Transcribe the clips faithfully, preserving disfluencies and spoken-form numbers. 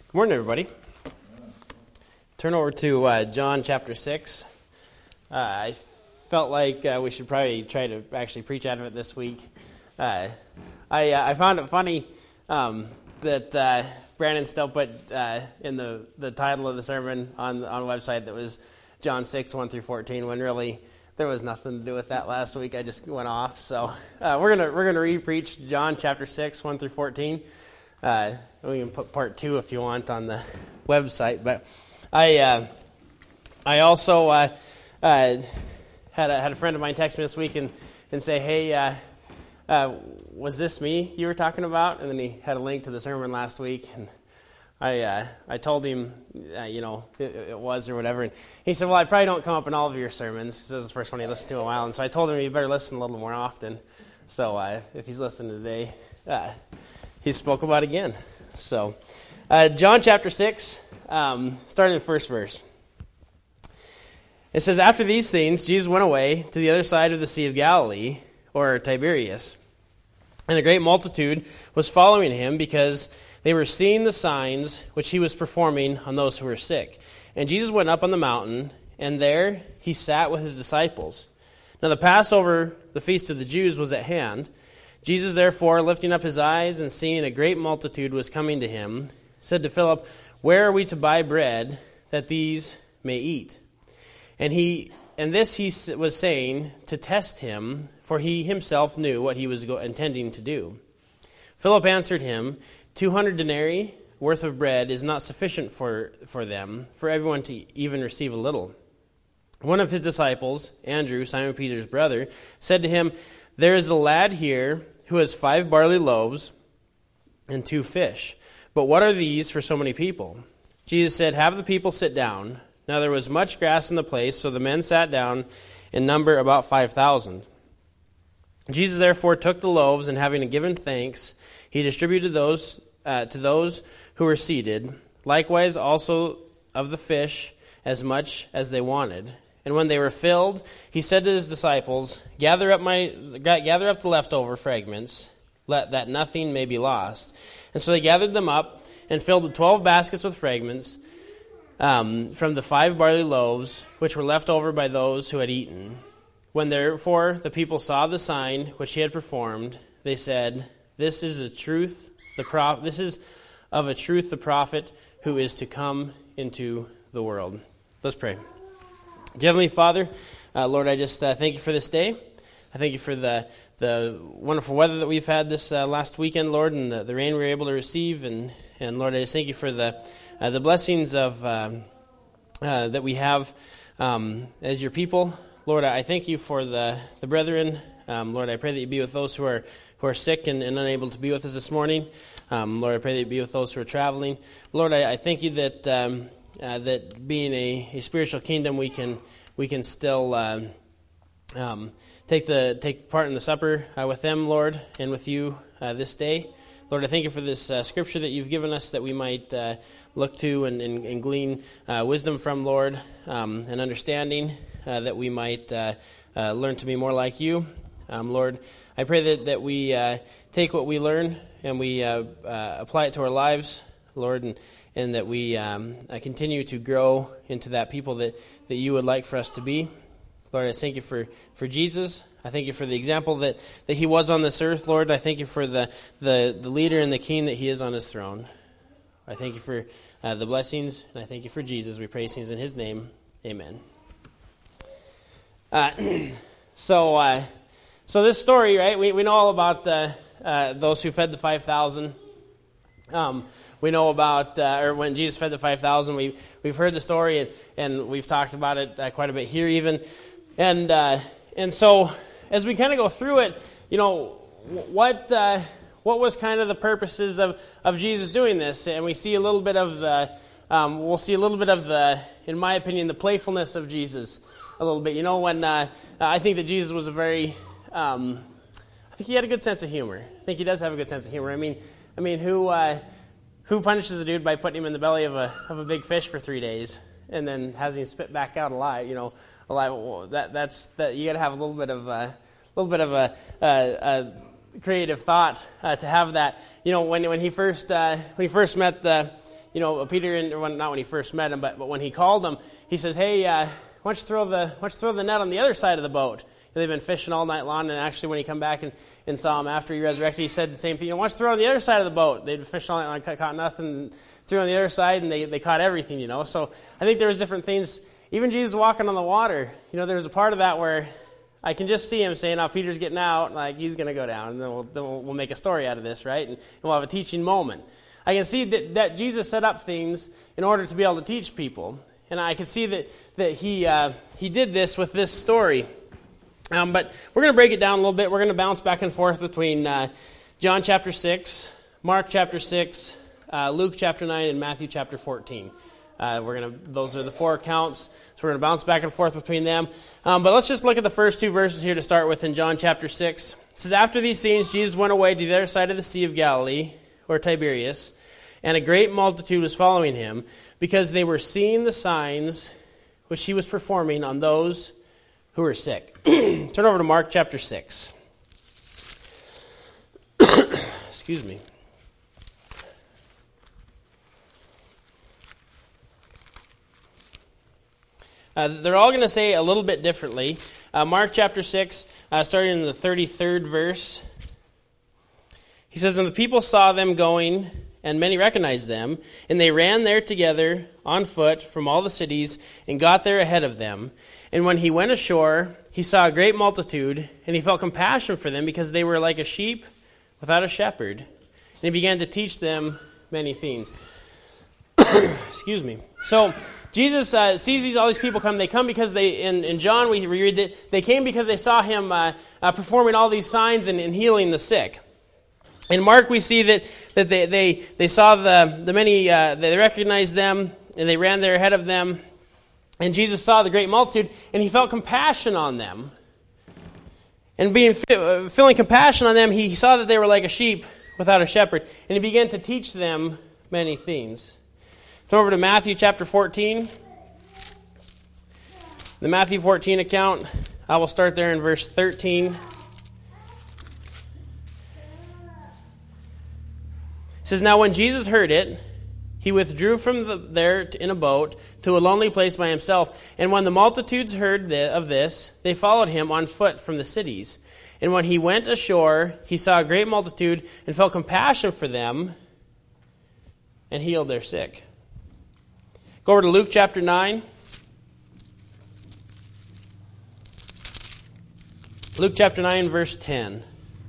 Good morning, everybody. Turn over to uh, John chapter six. Uh, I felt like uh, we should probably try to actually preach out of it this week. Uh, I uh, I found it funny um, that uh, Brandon still put uh, in the, the title of the sermon on on the website that was John six, one through fourteen, when really there was nothing to do with that last week. I just went off. So uh, we're gonna we're gonna re-preach John chapter six, one through fourteen. Uh, we can put part two if you want on the website, but I uh, I also uh, uh, had a had a friend of mine text me this week and, and say, hey, uh, uh, was this me you were talking about? And then he had a link to the sermon last week, and I uh, I told him, uh, you know, it, it was or whatever, and he said, well, I probably don't come up in all of your sermons. This is the first one he listened to in a while, and so I told him he better listen a little more often. So uh, if he's listening today, uh, he spoke about it again. So, uh, John chapter six, um, starting in the first verse. It says, after these things, Jesus went away to the other side of the Sea of Galilee, or Tiberias. And a great multitude was following him because they were seeing the signs which he was performing on those who were sick. And Jesus went up on the mountain, and there he sat with his disciples. Now the Passover, the feast of the Jews, was at hand. Jesus, therefore, lifting up his eyes and seeing a great multitude was coming to him, said to Philip, where are we to buy bread that these may eat? And he, and this he was saying to test him, for he himself knew what he was go- intending to do. Philip answered him, two hundred denarii worth of bread is not sufficient for, for them, for everyone to even receive a little. One of his disciples, Andrew, Simon Peter's brother, said to him, there is a lad here who has five barley loaves and two fish. But what are these for so many people? Jesus said, have the people sit down. Now there was much grass in the place, so the men sat down in number about five thousand. Jesus therefore took the loaves, and having given thanks, he distributed those uh, to those who were seated, likewise also of the fish as much as they wanted. And when they were filled, he said to his disciples, Gather up my, gather up the leftover fragments, let that nothing may be lost. And so they gathered them up and filled the twelve baskets with fragments um, from the five barley loaves, which were left over by those who had eaten. When therefore the people saw the sign which he had performed, they said, This is a truth. The prof- This is of a truth the prophet who is to come into the world. Let's pray. Dear Heavenly Father, uh, Lord, I just uh, thank you for this day. I thank you for the the wonderful weather that we've had this uh, last weekend, Lord, and the, the rain we were able to receive. And, and Lord, I just thank you for the uh, the blessings of um, uh, that we have um, as your people. Lord, I thank you for the the brethren. Um, Lord, I pray that you be with those who are who are sick and, and unable to be with us this morning. Um, Lord, I pray that you be with those who are traveling. Lord, I, I thank you that. Um, Uh, that being a, a spiritual kingdom, we can we can still uh, um, take the take part in the supper uh, with them, Lord, and with you uh, this day, Lord. I thank you for this uh, scripture that you've given us that we might uh, look to and, and, and glean uh, wisdom from, Lord, um, and understanding uh, that we might uh, uh, learn to be more like you, um, Lord. I pray that that we uh, take what we learn and we uh, uh, apply it to our lives, Lord, and. and that we um, uh, continue to grow into that people that, that you would like for us to be. Lord, I thank you for, for Jesus. I thank you for the example that, that he was on this earth, Lord. I thank you for the, the, the leader and the king that he is on his throne. I thank you for uh, the blessings, and I thank you for Jesus. We praise things in his name. Amen. Uh, so uh, so this story, right, we, we know all about uh, uh, those who fed the five thousand. Um We know about, uh, or when Jesus fed the five thousand, we, we've heard the story, and, and we've talked about it uh, quite a bit here even. And uh, and so, as we kind of go through it, you know, what uh, what was kind of the purposes of, of Jesus doing this? And we see a little bit of the, um, we'll see a little bit of the, in my opinion, the playfulness of Jesus a little bit. You know, when uh, I think that Jesus was a very, um, I think he had a good sense of humor. I think he does have a good sense of humor. I mean, I mean, who... Uh, Who punishes a dude by putting him in the belly of a of a big fish for three days and then has him spit back out alive? You know, alive. Well, that that's that. You got to have a little bit of a little bit of a, a, a creative thought uh, to have that. You know, when when he first uh, when he first met the you know, Peter, in, or when, not when he first met him, but, but when he called him, he says, hey, uh, why don't you throw the why don't you throw the net on the other side of the boat? And they've been fishing all night long, and actually when he come back and, and saw him after he resurrected, he said the same thing. You know, why don't you throw on the other side of the boat? They'd been fishing all night long, caught nothing, threw on the other side, and they, they caught everything, you know. So I think there was different things. Even Jesus walking on the water, you know, there was a part of that where I can just see him saying, oh, Peter's getting out, like he's going to go down, and then, we'll, then we'll, we'll make a story out of this, right? And, and we'll have a teaching moment. I can see that, that Jesus set up things in order to be able to teach people. And I can see that, that he, uh, he did this with this story. Um, but we're going to break it down a little bit. We're going to bounce back and forth between uh, John chapter six, Mark chapter six, uh, Luke chapter nine, and Matthew chapter fourteen. Uh, we're gonna; those are the four accounts, so we're going to bounce back and forth between them. Um, but let's just look at the first two verses here to start with in John chapter six. It says, after these things, Jesus went away to the other side of the Sea of Galilee, or Tiberias, and a great multitude was following him, because they were seeing the signs which he was performing on those who were sick. Turn over to Mark chapter six. Excuse me. Uh, they're all going to say a little bit differently. Uh, Mark chapter six, uh, starting in the thirty-third verse. He says, and the people saw them going, and many recognized them, and they ran there together on foot from all the cities, and got there ahead of them. And when he went ashore, he saw a great multitude, and he felt compassion for them, because they were like a sheep without a shepherd. And he began to teach them many things. Excuse me. So Jesus uh, sees these all these people come. They come because they, in, in John we read that they came because they saw him uh, uh, performing all these signs and, and healing the sick. In Mark we see that, that they, they, they saw the, the many, uh, they recognized them, and they ran there ahead of them. And Jesus saw the great multitude, and he felt compassion on them. And being feeling compassion on them, he saw that they were like a sheep without a shepherd, and he began to teach them many things. Turn over to Matthew chapter fourteen. The Matthew fourteen account, I will start there in verse thirteen. It says, now when Jesus heard it, he withdrew from the, there in a boat to a lonely place by himself. And when the multitudes heard the, of this, they followed him on foot from the cities. And when he went ashore, he saw a great multitude and felt compassion for them and healed their sick. Go over to Luke chapter nine. Luke chapter nine, verse ten.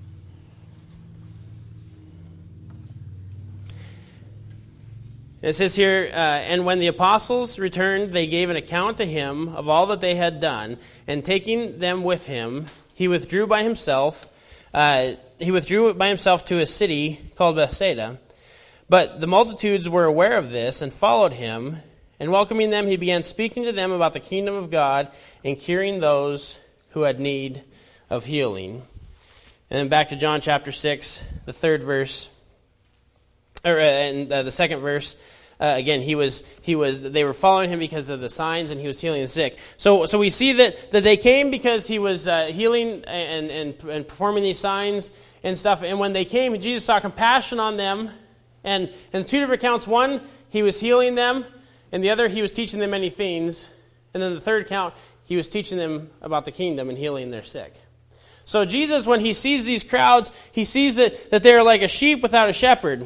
It says here, uh, and when the apostles returned, they gave an account to him of all that they had done, and taking them with him, he withdrew by himself. Uh, he withdrew by himself to a city called Bethsaida. But the multitudes were aware of this and followed him, and welcoming them, he began speaking to them about the kingdom of God and curing those who had need of healing. And then back to John chapter six, the third verse. Or, uh, and uh, the second verse, uh, again, he was he was they were following him because of the signs, and he was healing the sick. So, so we see that, that they came because he was uh, healing and, and and performing these signs and stuff. And when they came, Jesus saw compassion on them. And in two different accounts, one he was healing them, and the other he was teaching them many things. And then the third account, he was teaching them about the kingdom and healing their sick. So Jesus, when he sees these crowds, he sees that, that they're like a sheep without a shepherd.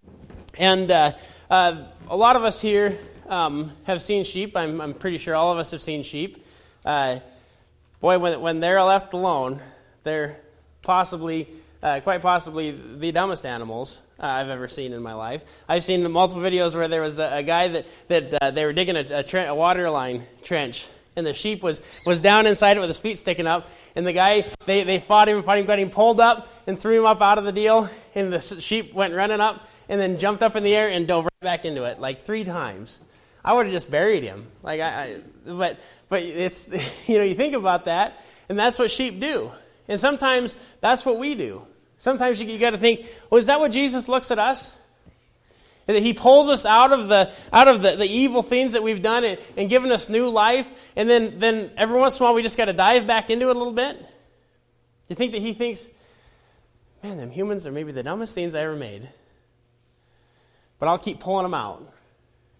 And uh, uh, a lot of us here um, have seen sheep. I'm, I'm pretty sure all of us have seen sheep. Uh, boy, when when they're left alone, they're possibly, uh, quite possibly, the dumbest animals uh, I've ever seen in my life. I've seen multiple videos where there was a, a guy that that uh, they were digging a, a, tre- a water line trench, and the sheep was, was down inside it with his feet sticking up. And the guy, they, they fought him, fought him, got him pulled up and threw him up out of the deal. And the sheep went running up and then jumped up in the air and dove right back into it, like three times. I would have just buried him. Like I, I but but it's, you know, you think about that, and that's what sheep do. And sometimes that's what we do. Sometimes you, you got to think, well, is that what Jesus looks at us? And that he pulls us out of the out of the, the evil things that we've done and, and given us new life, and then, then every once in a while we just got to dive back into it a little bit? You think that he thinks, man, them humans are maybe the dumbest things I ever made, but I'll keep pulling them out.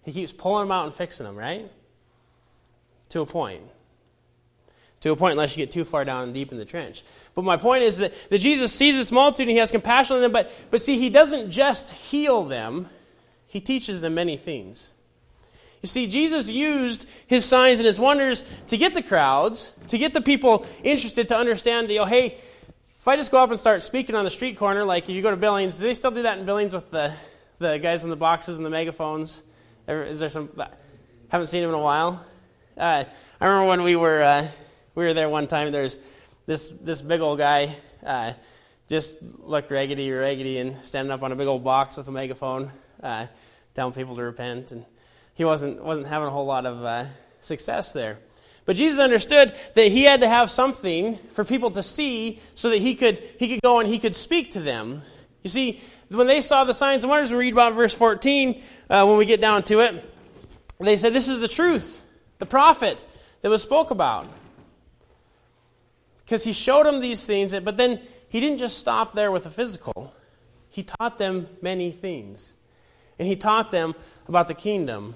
He keeps pulling them out and fixing them, right? To a point. To a point unless you get too far down and deep in the trench. But my point is that, that Jesus sees this multitude and he has compassion on them, but, but see, he doesn't just heal them, he teaches them many things. You see, Jesus used his signs and his wonders to get the crowds, to get the people interested to understand, you know, hey, if I just go up and start speaking on the street corner, like you go to Billings, do they still do that in Billings with the, the guys in the boxes and the megaphones? Is there some, haven't seen him in a while? Uh, I remember when we were uh, we were there one time, there's this this big old guy, uh, just looked raggedy, raggedy, and standing up on a big old box with a megaphone, uh, telling people to repent, and he wasn't wasn't having a whole lot of uh, success there. But Jesus understood that he had to have something for people to see so that he could he could go and he could speak to them. You see, when they saw the signs and wonders, we read about verse fourteen, uh, when we get down to it, they said, this is the truth, the prophet that was spoke about. Because he showed them these things, but then he didn't just stop there with the physical. He taught them many things. And he taught them about the kingdom.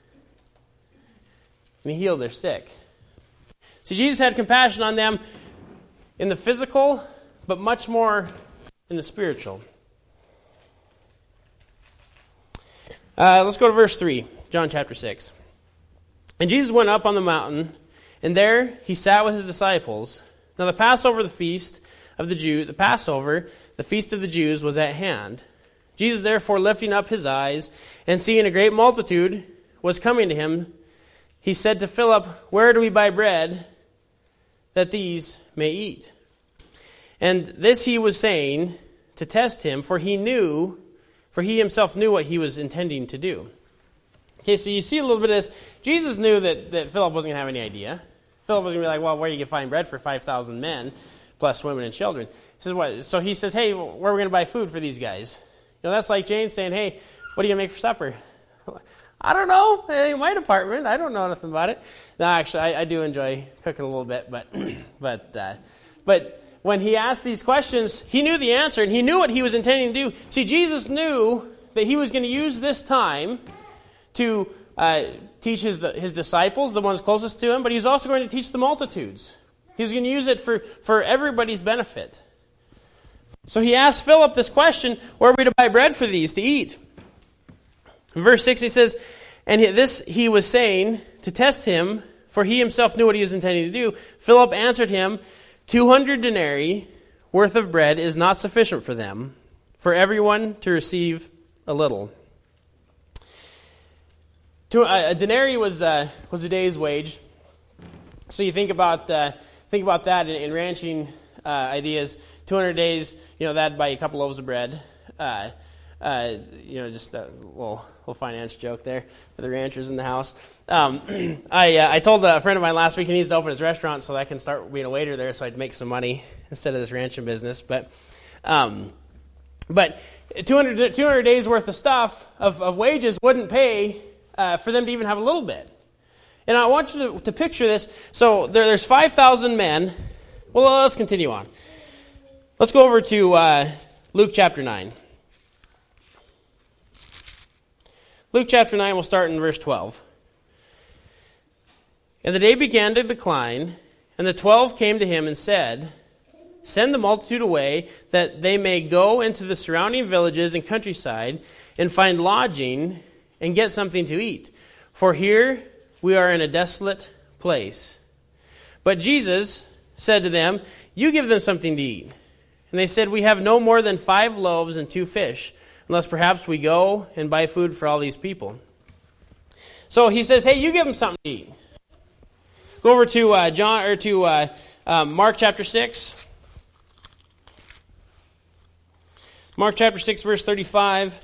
And he healed their sick. See, Jesus had compassion on them in the physical, but much more in the spiritual. Uh, let's go to verse three, John chapter six. And Jesus went up on the mountain, and there he sat with his disciples. Now the Passover, the feast of the Jew, the Passover, the feast of the Jews, was at hand. Jesus therefore, lifting up his eyes, and seeing a great multitude was coming to him, he said to Philip, where do we buy bread that these may eat? And this he was saying to test him, for he knew, for he himself knew what he was intending to do. Okay, so you see a little bit of this. Jesus knew that, that Philip wasn't going to have any idea. Philip was going to be like, well, where are you going to find bread for five thousand men, plus women and children? He says, what? So he says, hey, where are we going to buy food for these guys? You know, that's like Jane saying, hey, what are you going to make for supper? I don't know. In my department, I don't know nothing about it. No, actually, I, I do enjoy cooking a little bit, but but uh, but when he asked these questions, he knew the answer, and he knew what he was intending to do. See, Jesus knew that he was going to use this time to uh, teach his his disciples, the ones closest to him, but he's also going to teach the multitudes. He's going to use it for, for everybody's benefit. So he asked Philip this question, where are we to buy bread for these to eat? In verse six, he says, and this he was saying to test him, for he himself knew what he was intending to do. Philip answered him, two hundred denarii worth of bread is not sufficient for them, for everyone to receive a little. A denarii was uh, was a day's wage. So you think about uh, think about that in, in ranching uh, ideas. two hundred days, you know, that'd buy you a couple loaves of bread. Uh, uh, you know, just a little little finance joke there for the ranchers in the house. Um, I uh, I told a friend of mine last week he needs to open his restaurant so I can start being a waiter there, so I'd make some money instead of this ranching business. But um, but two hundred, two hundred days worth of stuff of, of wages wouldn't pay. Uh, for them to even have a little bit. And I want you to, to picture this. So there, there's five thousand men. Well, let's continue on. Let's go over to uh, Luke chapter nine. Luke chapter nine, we'll start in verse twelve. And the day began to decline, and the twelve came to him and said, send the multitude away, that they may go into the surrounding villages and countryside, and find lodging, and get something to eat. For here we are in a desolate place. But Jesus said to them, you give them something to eat. And they said, we have no more than five loaves and two fish, unless perhaps we go and buy food for all these people. So he says, hey, you give them something to eat. Go over to uh, John or to uh, um, Mark chapter six. Mark chapter six, verse thirty-five.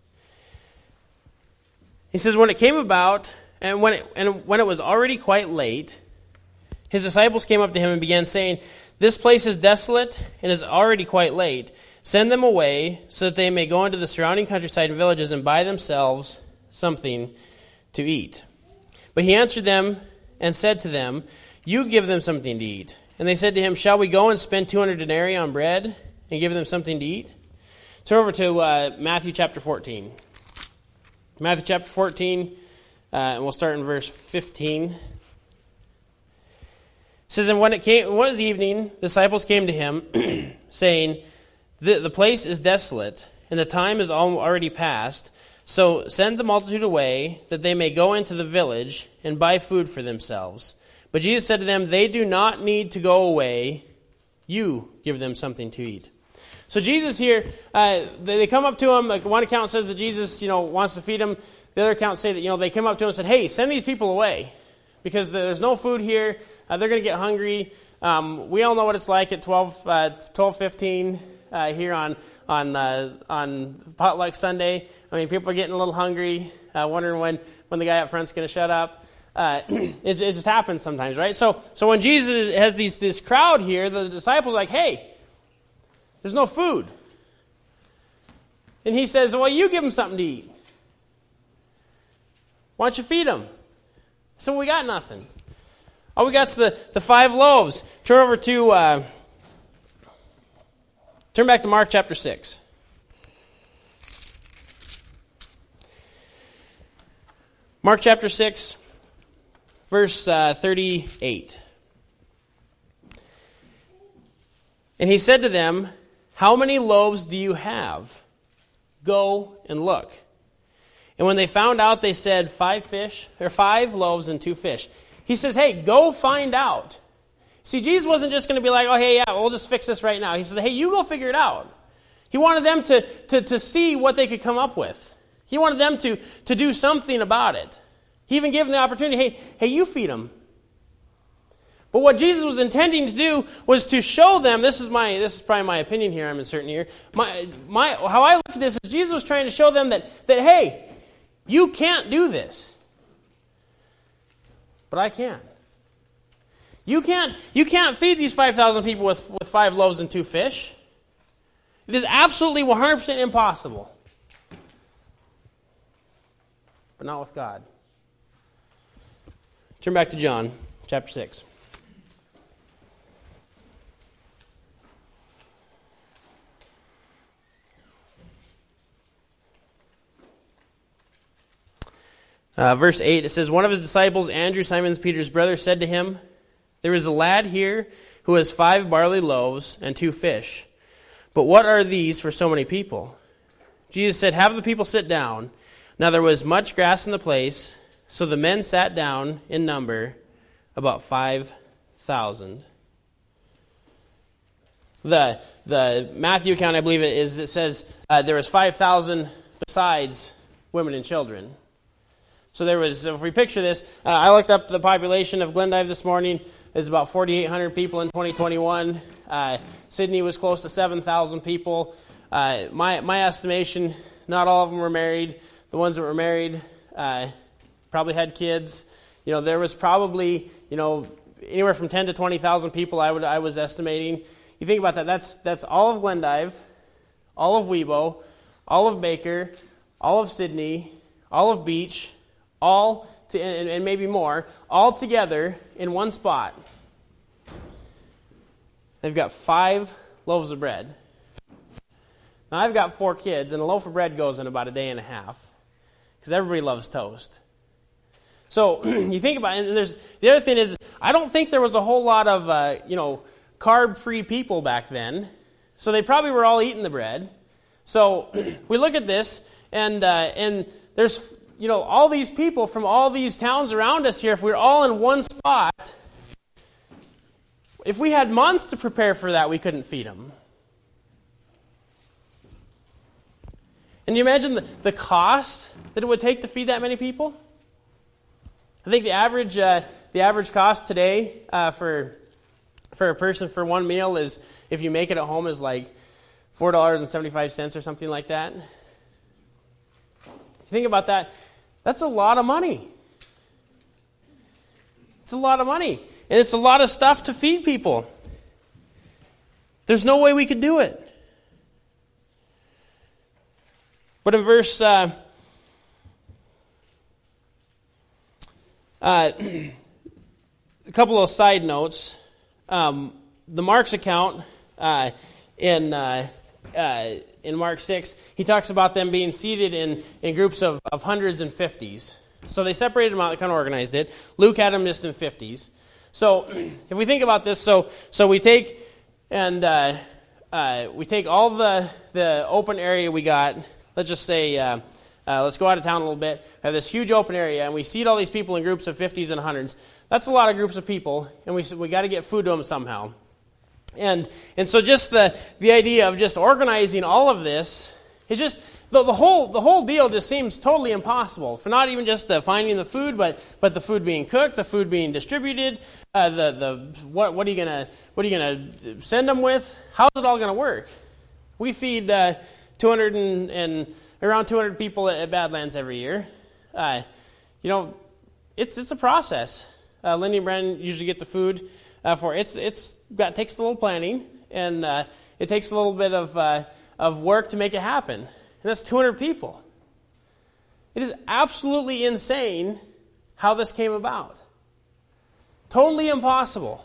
He says, when it came about, and when it, and when it was already quite late, his disciples came up to him and began saying, this place is desolate and is already quite late. Send them away so that they may go into the surrounding countryside and villages and buy themselves something to eat. But he answered them and said to them, you give them something to eat. And they said to him, shall we go and spend two hundred denarii on bread and give them something to eat? Turn over to uh, Matthew chapter fourteen. Matthew chapter fourteen, Uh, and we'll start in verse fifteen. It says, "And when it came, when it was evening, the disciples came to him, saying, the, the place is desolate, and the time is already past. So send the multitude away, that they may go into the village and buy food for themselves. But Jesus said to them, They do not need to go away. You give them something to eat." So Jesus here, uh, they, they come up to him. Like one account says that Jesus, you know, wants to feed them. The other accounts say that, you know, they came up to him and said, "Hey, send these people away, because there's no food here. Uh, they're going to get hungry. Um, we all know what it's like at twelve, uh, twelve fifteen uh, here on on uh, on Potluck Sunday. I mean, people are getting a little hungry, uh, wondering when, when the guy up front's going to shut up. Uh, it, it just happens sometimes, right? So so when Jesus has these this crowd here, the disciples are like, "Hey, there's no food." And he says, "Well, you give them something to eat. Why don't you feed them?" So we got nothing. All we got's the, the five loaves. Turn over to, uh, turn back to Mark chapter six. Mark chapter six, verse uh, thirty-eight. "And he said to them, How many loaves do you have? Go and look. And when they found out, they said, Five fish, or five loaves and two fish." He says, hey, go find out. See, Jesus wasn't just going to be like, "Oh, hey, yeah, we'll just fix this right now." He said, hey, you go figure it out. He wanted them to, to, to see what they could come up with. He wanted them to, to do something about it. He even gave them the opportunity, hey, hey, you feed them. But what Jesus was intending to do was to show them, this is my this is probably my opinion here, I'm inserting here. My my how I look at this is Jesus was trying to show them that, that hey, you can't do this. But I can. You can't you can't feed these five thousand people with, with five loaves and two fish. It is absolutely one hundred percent impossible. But not with God. Turn back to John, chapter six. Uh, verse eight, it says, "One of his disciples, Andrew, Simon Peter's brother, said to him, There is a lad here who has five barley loaves and two fish. But what are these for so many people?" Jesus said, "Have the people sit down." Now there was much grass in the place, so the men sat down in number, about five thousand. The the Matthew account, I believe it is, it says uh, there was five thousand besides women and children. So there was, if we picture this, uh, I looked up the population of Glendive this morning. There's about forty-eight hundred people in twenty twenty-one. Uh, Sydney was close to seven thousand people. Uh, my my estimation, not all of them were married. The ones that were married uh, probably had kids. You know, there was probably, you know, anywhere from ten to twenty thousand people. I would I was estimating. You think about that. That's that's all of Glendive, all of Webo, all of Baker, all of Sydney, all of Beach. All, to, and, and maybe more, all together in one spot. They've got five loaves of bread. Now, I've got four kids, and a loaf of bread goes in about a day and a half, because everybody loves toast. So, you think about it, and there's, the other thing is, I don't think there was a whole lot of, uh, you know, carb-free people back then, so they probably were all eating the bread. So, we look at this, and uh, and there's, you know, all these people from all these towns around us here, if we we're all in one spot, if we had months to prepare for that, we couldn't feed them. And you imagine the, the cost that it would take to feed that many people? I think the average uh, the average cost today uh, for for a person for one meal is, if you make it at home, is like four dollars and seventy-five cents or something like that. If you think about that, that's a lot of money. It's a lot of money. And it's a lot of stuff to feed people. There's no way we could do it. But in verse... Uh, uh, a couple of side notes. Um, the Mark's account uh, in... Uh, uh, In Mark six, he talks about them being seated in, in groups of, of hundreds and fifties. So they separated them out, they kind of organized it. Luke had them just in fifties. So if we think about this, so so we take and uh, uh, we take all the the open area we got. Let's just say, uh, uh, let's go out of town a little bit. Have this huge open area, and we seat all these people in groups of fifties and hundreds. That's a lot of groups of people, and we we got to get food to them somehow. And and so just the the idea of just organizing all of this is just the, the whole the whole deal just seems totally impossible. For not even just the finding the food, but but the food being cooked, the food being distributed, uh, the the what what are you gonna what are you gonna send them with? How's it all gonna work? We feed uh, two hundred and, and around two hundred people at, at Badlands every year. Uh, you know, it's it's a process. Uh, Lindy and Brandon usually get the food uh, for it's it's got takes a little planning, and uh, it takes a little bit of uh, of work to make it happen. And that's two hundred people. It is absolutely insane how this came about. Totally impossible.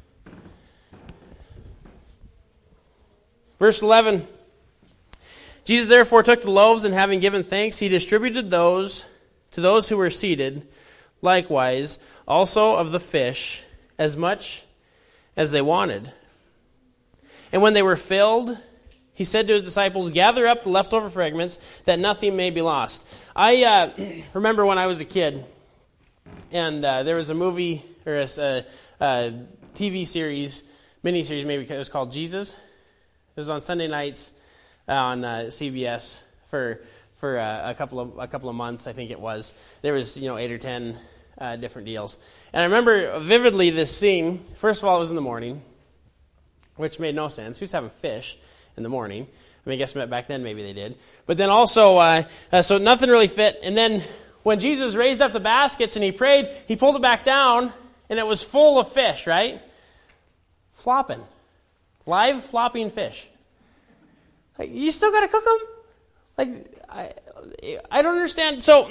Verse eleven. Jesus therefore took the loaves, and having given thanks, he distributed those to those who were seated, likewise also of the fish, as much as they wanted. And when they were filled, he said to his disciples, gather up the leftover fragments, that nothing may be lost. I uh, remember when I was a kid, and uh, there was a movie, or a, a, a T V series, miniseries maybe, it was called Jesus. It was on Sunday nights on uh, C B S for for uh, a couple of a couple of months, I think it was. There was, you know, eight or ten uh, different deals. And I remember vividly this scene. First of all, it was in the morning, which made no sense. Who's having fish in the morning? I mean, I guess back then maybe they did. But then also, uh, uh, so nothing really fit. And then when Jesus raised up the baskets and he prayed, he pulled it back down, and it was full of fish, right? Flopping. Live flopping fish. Like, you still got to cook them? Like, I, I don't understand. So,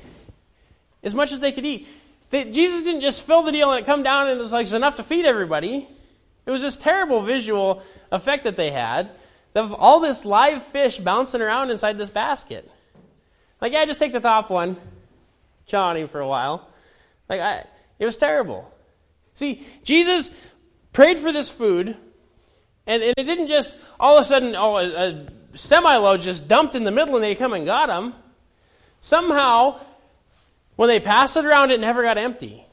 as much as they could eat, they, Jesus didn't just fill the deal and it come down and it was like it's enough to feed everybody. It was this terrible visual effect that they had of all this live fish bouncing around inside this basket. Like, yeah, just take the top one, chaw on him for a while. Like, I, it was terrible. See, Jesus prayed for this food, and, and it didn't just all of a sudden, oh, a, a semi-load just dumped in the middle and they come and got them. Somehow, when they passed it around, it never got empty.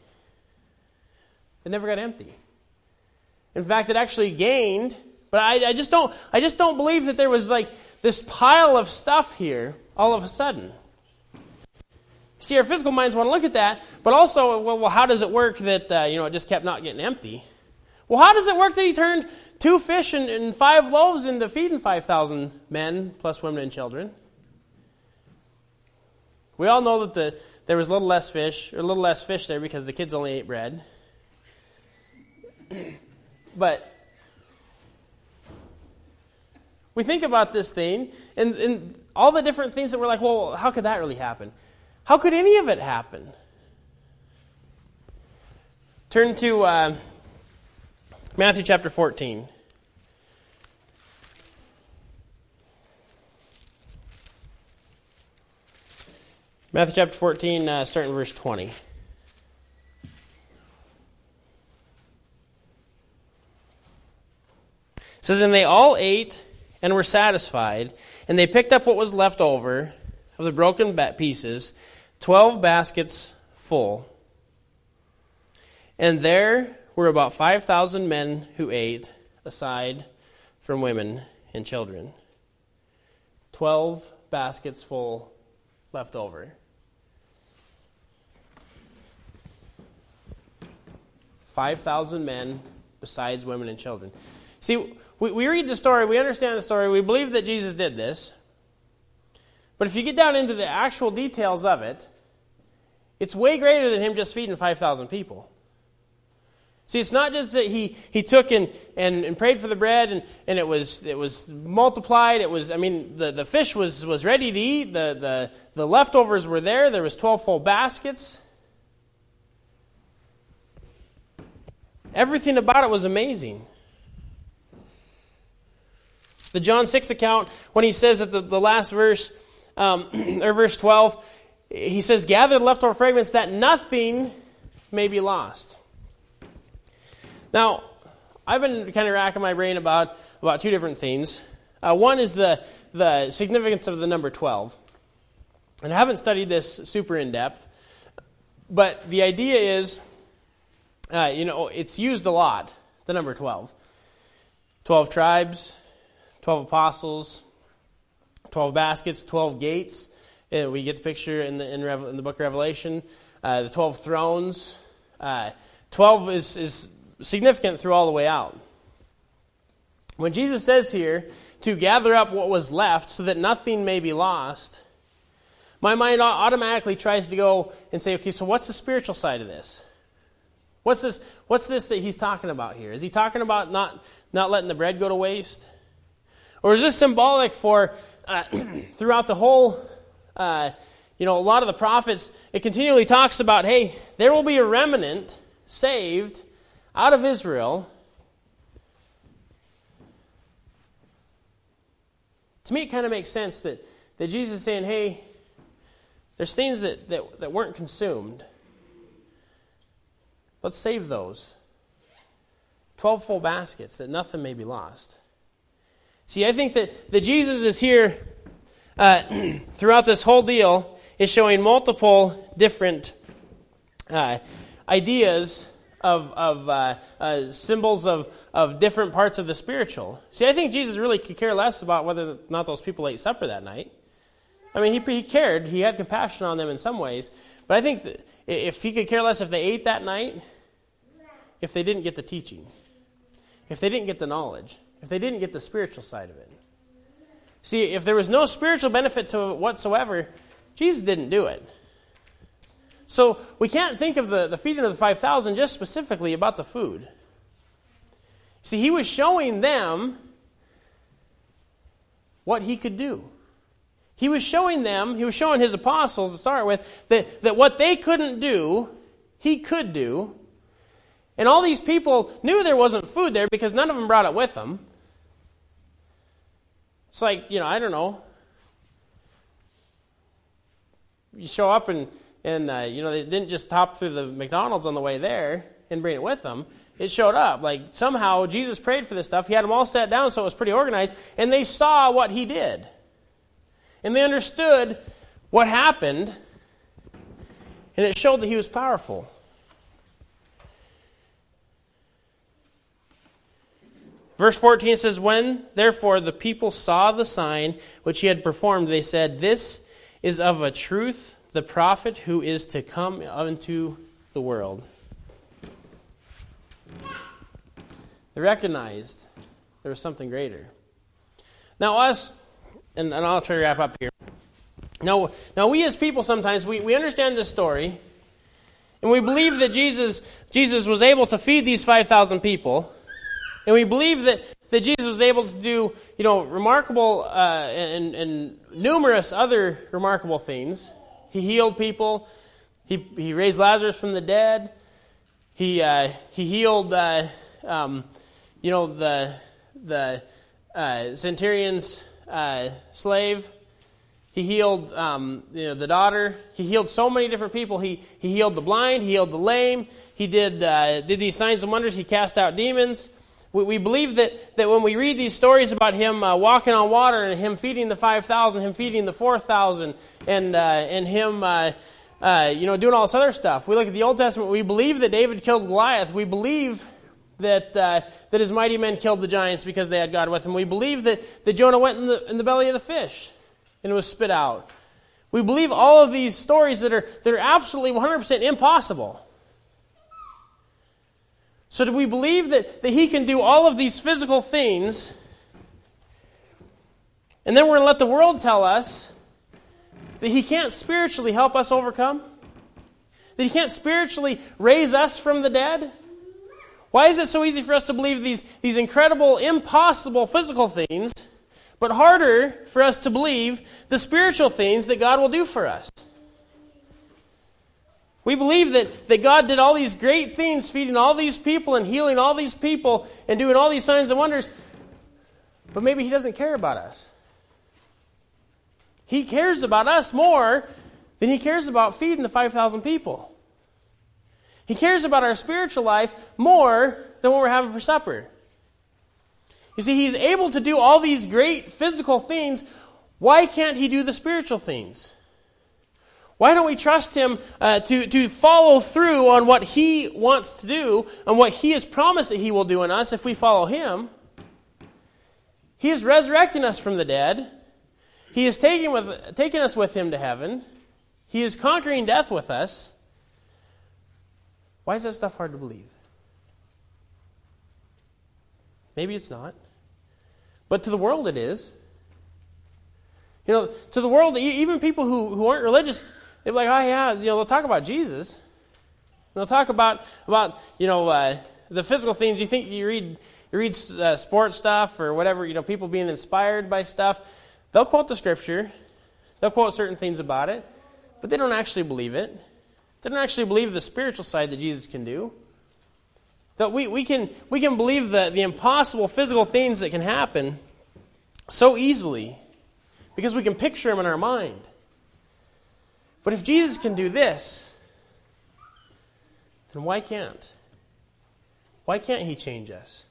It never got empty. In fact, it actually gained. But I, I just don't. I just don't believe that there was like this pile of stuff here all of a sudden. See, our physical minds want to look at that, but also, well, well how does it work that uh, you know it just kept not getting empty? Well, how does it work that he turned two fish and, and five loaves into feeding five thousand men plus women and children? We all know that the there was a little less fish, or a little less fish there because the kids only ate bread. But we think about this thing, and, and all the different things that we're like, well, how could that really happen? How could any of it happen? Turn to uh, Matthew chapter fourteen. Matthew chapter fourteen, uh, starting in verse twenty. It says, and they all ate and were satisfied, and they picked up what was left over of the broken pieces, twelve baskets full. And there were about five thousand men who ate, aside from women and children. Twelve baskets full left over. Five thousand men, besides women and children. See, we, we read the story, we understand the story, we believe that Jesus did this. But if you get down into the actual details of it, it's way greater than him just feeding five thousand people. See, it's not just that he, he took and, and, and prayed for the bread and, and it was it was multiplied. It was, I mean, the, the fish was, was ready to eat. The, the, the leftovers were there. There was twelve full baskets. Everything about it was amazing. The John six account, when he says at the, the last verse, um, or verse twelve, he says, gather the leftover fragments that nothing may be lost. Now, I've been kind of racking my brain about, about two different things. Uh, one is the, the significance of the number twelve. And I haven't studied this super in depth, but the idea is, uh, you know, it's used a lot, the number twelve. twelve tribes, twelve apostles, twelve baskets, twelve gates. And we get the picture in the in, Revel, in the book of Revelation. Uh, the twelve thrones. Uh, twelve is, is significant through all the way out. When Jesus says here, to gather up what was left so that nothing may be lost, my mind automatically tries to go and say, okay, so what's the spiritual side of this? What's this What's this that he's talking about here? Is he talking about not, not letting the bread go to waste? Or is this symbolic for, uh, throughout the whole, uh, you know, a lot of the prophets, it continually talks about, hey, there will be a remnant saved out of Israel. To me, it kind of makes sense that, that Jesus is saying, hey, there's things that, that, that weren't consumed. Let's save those. Twelve full baskets, that nothing may be lost. See, I think that, that Jesus is here uh, throughout this whole deal is showing multiple different uh, ideas of, of uh, uh, symbols of, of different parts of the spiritual. See, I think Jesus really could care less about whether or not those people ate supper that night. I mean, he, he cared. He had compassion on them in some ways. But I think that if he could care less if they ate that night, if they didn't get the teaching, if they didn't get the knowledge, if they didn't get the spiritual side of it. See, if there was no spiritual benefit to it whatsoever, Jesus didn't do it. So we can't think of the, the feeding of the five thousand just specifically about the food. See, he was showing them what he could do. He was showing them, he was showing his apostles to start with, that, that what they couldn't do, he could do. And all these people knew there wasn't food there because none of them brought it with them. It's like, you know, I don't know. You show up and, and uh, you know, they didn't just hop through the McDonald's on the way there and bring it with them. It showed up. Like, somehow Jesus prayed for this stuff. He had them all set down so it was pretty organized. And they saw what he did. And they understood what happened, and it showed that he was powerful. Verse fourteen says, when, therefore, the people saw the sign which he had performed, they said, this is of a truth the prophet who is to come unto the world. They recognized there was something greater. Now us, and, and I'll try to wrap up here. Now, now we as people sometimes, we, we understand this story, and we believe that Jesus, Jesus was able to feed these five thousand people, and we believe that, that Jesus was able to do, you know, remarkable uh, and, and numerous other remarkable things. He healed people. He he raised Lazarus from the dead. He uh, he healed, uh, um, you know, the the uh, centurion's uh, slave. He healed, um, you know, the daughter. He healed so many different people. He he healed the blind. He healed the lame. He did uh, did these signs and wonders. He cast out demons. We, we believe that, that when we read these stories about him uh, walking on water and him feeding the five thousand, him feeding the four thousand, and uh, and him uh, uh, you know doing all this other stuff. We look at the Old Testament. We believe that David killed Goliath. We believe that uh, that his mighty men killed the giants because they had God with them. We believe that, that Jonah went in the in the belly of the fish and was spit out. We believe all of these stories that are that are absolutely one hundred percent impossible. So do we believe that, that he can do all of these physical things, and then we're going to let the world tell us that he can't spiritually help us overcome? That he can't spiritually raise us from the dead? Why is it so easy for us to believe these, these incredible, impossible physical things, but harder for us to believe the spiritual things that God will do for us? We believe that, that God did all these great things, feeding all these people and healing all these people and doing all these signs and wonders, but maybe he doesn't care about us. He cares about us more then he cares about feeding the five thousand people. He cares about our spiritual life more than what we're having for supper. You see, he's able to do all these great physical things. Why can't he do the spiritual things? Why don't we trust him uh, to, to follow through on what he wants to do and what he has promised that he will do in us if we follow him? He is resurrecting us from the dead. He is taking, with, taking us with him to heaven. He is conquering death with us. Why is that stuff hard to believe? Maybe it's not. But to the world it is. You know, to the world, even people who, who aren't religious, they're like, oh yeah, you know, they'll talk about Jesus. They'll talk about, about you know, uh, the physical things. You think you read you read uh, sports stuff or whatever, you know, people being inspired by stuff. They'll quote the scripture. They'll quote certain things about it. But they don't actually believe it. They don't actually believe the spiritual side that Jesus can do. That we, we can we can believe the, the impossible physical things that can happen so easily because we can picture them in our mind. But if Jesus can do this, then why can't? Why can't he change us?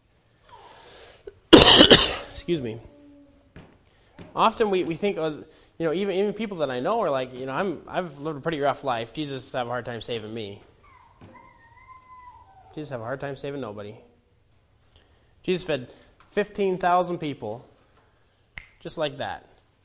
Excuse me. Often we, we think, of, you know, even even people that I know are like, you know, I'm I've lived a pretty rough life. Jesus have a hard time saving me. Jesus have a hard time saving nobody. Jesus fed fifteen thousand people just like that.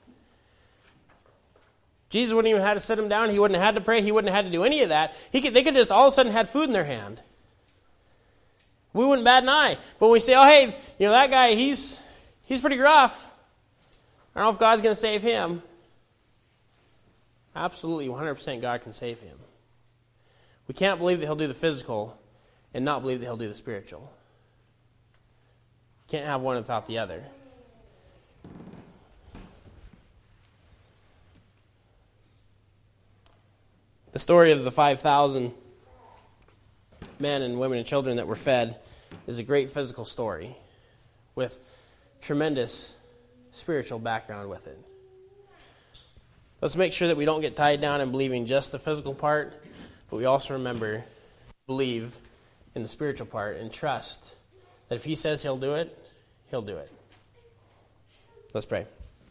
Jesus wouldn't even have to sit them down. He wouldn't have had to pray. He wouldn't have had to do any of that. He could, they could just all of a sudden had food in their hand. We wouldn't bat an eye. But when we say, oh, hey, you know, that guy, he's he's pretty rough. I don't know if God's going to save him. Absolutely, one hundred percent God can save him. We can't believe that he'll do the physical and not believe that he'll do the spiritual. Can't have one without the other. The story of the five thousand men and women and children that were fed is a great physical story with tremendous spiritual background with it. Let's make sure that we don't get tied down in believing just the physical part, but we also remember to believe in the spiritual part and trust that if he says he'll do it, he'll do it. Let's pray.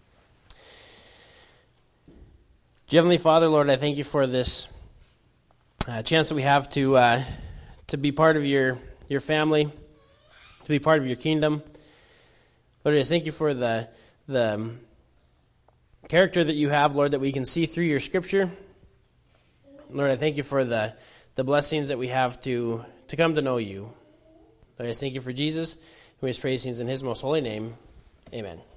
Dear Heavenly Father, Lord, I thank you for this uh, chance that we have to uh, to be part of your your family, to be part of your kingdom. Lord, I just thank you for the the um, character that you have, Lord, that we can see through your Scripture. Lord, I thank you for the the blessings that we have to to come to know you. Lord, I just thank you for Jesus, and we just praise things in his most holy name. Amen.